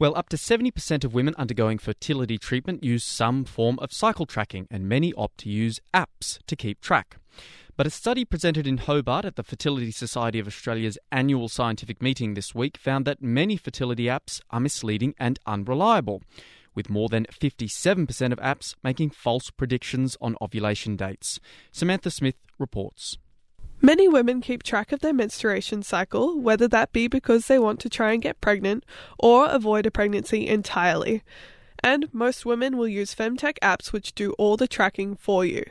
Well, up to 70% of women undergoing fertility treatment use some form of cycle tracking, and many opt to use apps to keep track. But a study presented in Hobart at the Fertility Society of Australia's annual scientific meeting this week found that many fertility apps are misleading and unreliable, with more than 57% of apps making false predictions on ovulation dates. Samantha Smith reports. Many women keep track of their menstruation cycle, whether that be because they want to try and get pregnant or avoid a pregnancy entirely. And most women will use femtech apps which do all the tracking for you.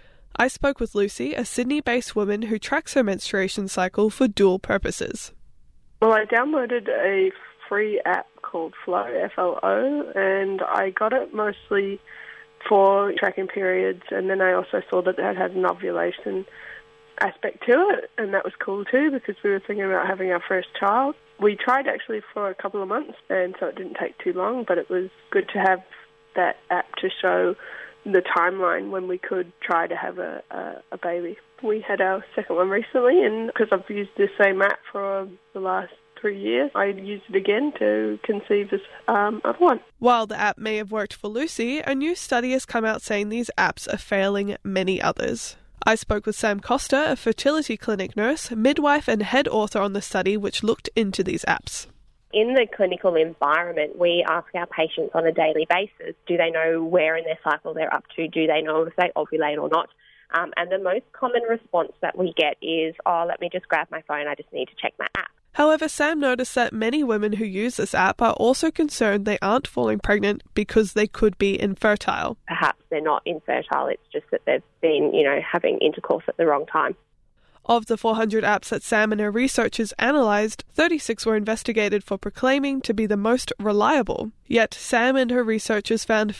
I spoke with Lucy, a Sydney-based woman who tracks her menstruation cycle for dual purposes. Well, I downloaded a free app called Flow, F-L-O, and I got it mostly for tracking periods, and then I also saw that it had an ovulation aspect to it, and that was cool too because we were thinking about having our first child. We tried actually for a couple of months, and so it didn't take too long, but it was good to have that app to show the timeline when we could try to have a baby. We had our second one recently, and because I've used the same app for the last 3 years, I used it again to conceive this other one. While the app may have worked for Lucy, a new study has come out saying these apps are failing many others. I spoke with Sam Costa, a fertility clinic nurse, midwife and head author on the study which looked into these apps. In the clinical environment, we ask our patients on a daily basis, do they know where in their cycle they're up to? Do they know if they ovulate or not? And the most common response that we get is, let me just grab my phone, I just need to check my app. However, Sam noticed that many women who use this app are also concerned they aren't falling pregnant because they could be infertile. Perhaps they're not infertile, it's just that they've been, having intercourse at the wrong time. Of the 400 apps that Sam and her researchers analysed, 36 were investigated for proclaiming to be the most reliable. Yet Sam and her researchers found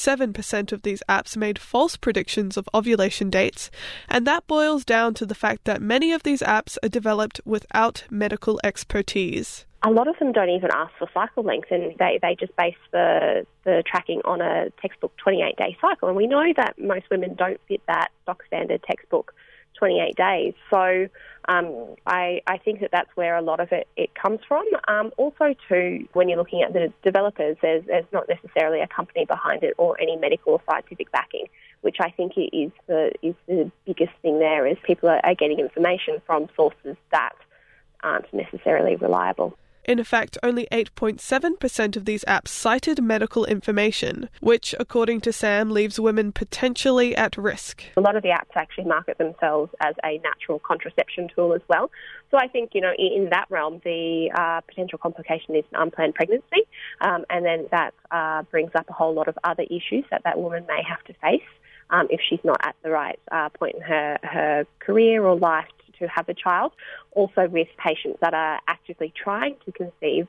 57% of these apps made false predictions of ovulation dates, and that boils down to the fact that many of these apps are developed without medical expertise. A lot of them don't even ask for cycle length, and they just base the tracking on a textbook 28-day cycle. And we know that most women don't fit that stock standard textbook 28 days. So I think that's where a lot of it comes from. Also, too, when you're looking at the developers, there's not necessarily a company behind it or any medical or scientific backing, which I think is the biggest thing there, is people are getting information from sources that aren't necessarily reliable. In fact, only 8.7% of these apps cited medical information, which, according to Sam, leaves women potentially at risk. A lot of the apps actually market themselves as a natural contraception tool as well. So I think, in that realm, the potential complication is an unplanned pregnancy, and then that brings up a whole lot of other issues that woman may have to face if she's not at the right point in her career or life to have a child. Also with patients that are actively trying to conceive,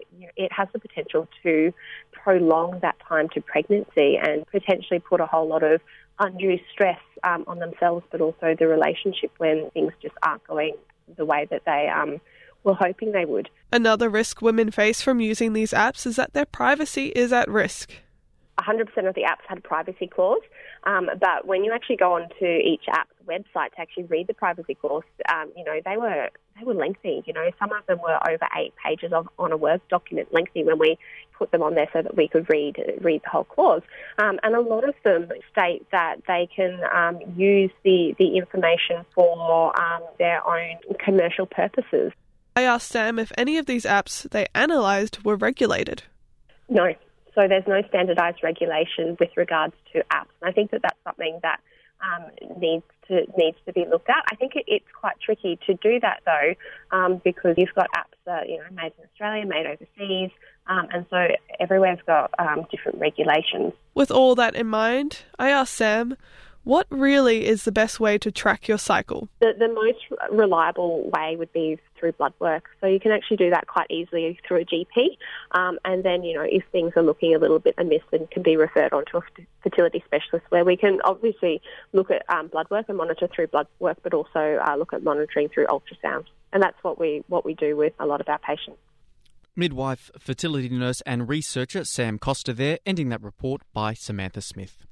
it has the potential to prolong that time to pregnancy and potentially put a whole lot of undue stress on themselves, but also the relationship when things just aren't going the way that they were hoping they would. Another risk women face from using these apps is that their privacy is at risk. 100% of the apps had a privacy clause, but when you actually go onto each app's website to actually read the privacy clause, they were lengthy. Some of them were over 8 pages on a Word document, lengthy, when we put them on there so that we could read the whole clause. And a lot of them state that they can use the information for their own commercial purposes. I asked Sam if any of these apps they analysed were regulated. No. So there's no standardised regulation with regards to apps. And I think that's something that needs to be looked at. I think it's quite tricky to do that though, because you've got apps that made in Australia, made overseas, and so everywhere's got different regulations. With all that in mind, I asked Sam, what really is the best way to track your cycle? The most reliable way would be through blood work. So you can actually do that quite easily through a GP. And then, if things are looking a little bit amiss, then can be referred on to a fertility specialist, where we can obviously look at blood work and monitor through blood work, but also look at monitoring through ultrasound. And that's what we do with a lot of our patients. Midwife, fertility nurse and researcher Sam Costa there, ending that report by Samantha Smith.